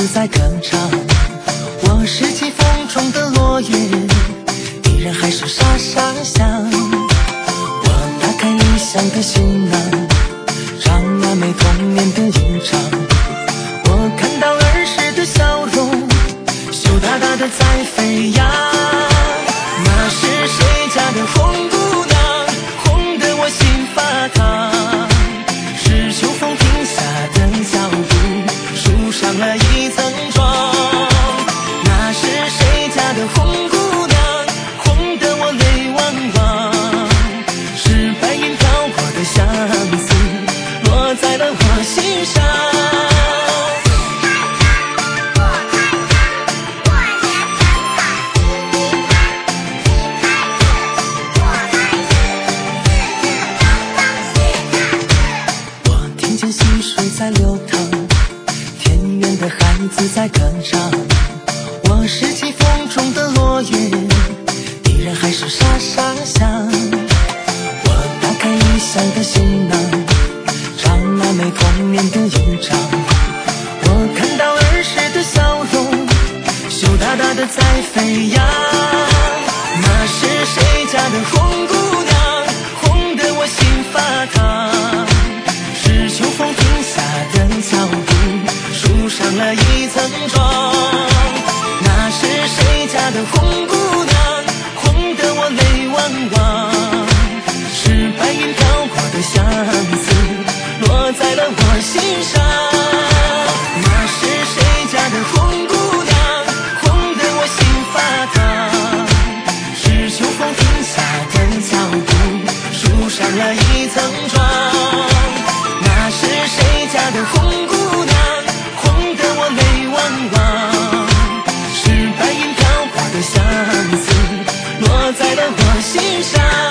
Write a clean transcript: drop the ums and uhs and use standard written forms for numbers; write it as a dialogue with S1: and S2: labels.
S1: 子在歌唱。我拾起风中的落叶，依然还是傻傻想。我打开理想的行囊，张完美童年的一场。我看到儿时的笑容，羞答答的在飞扬。那是谁家的红姑娘，红得我心发烫。是秋风停下的脚步，树上了一层妆。那是谁家的红姑娘，红得我泪汪汪。是白云飘过的相思，落在了我心上。溪水在流淌，田园的孩子在歌唱。我拾起风中的落叶，依然还是傻傻想。我打开理想的行囊，trang满美童年的一场。我看到儿时的笑容，羞答答的在飞扬。那是谁家的红姑娘，红得我心发烫。是秋风停下的脚步，树上了一层妆。那是谁家的红姑娘，红得我泪汪汪。是白云飘过的相思，落在了我心上。那是谁家的红姑娘，红得我心发烫。是秋风停下的脚步，树上了一层妆。那是谁家的红姑娘，红得我泪汪汪。是白云飘过的相思，落在了我心上。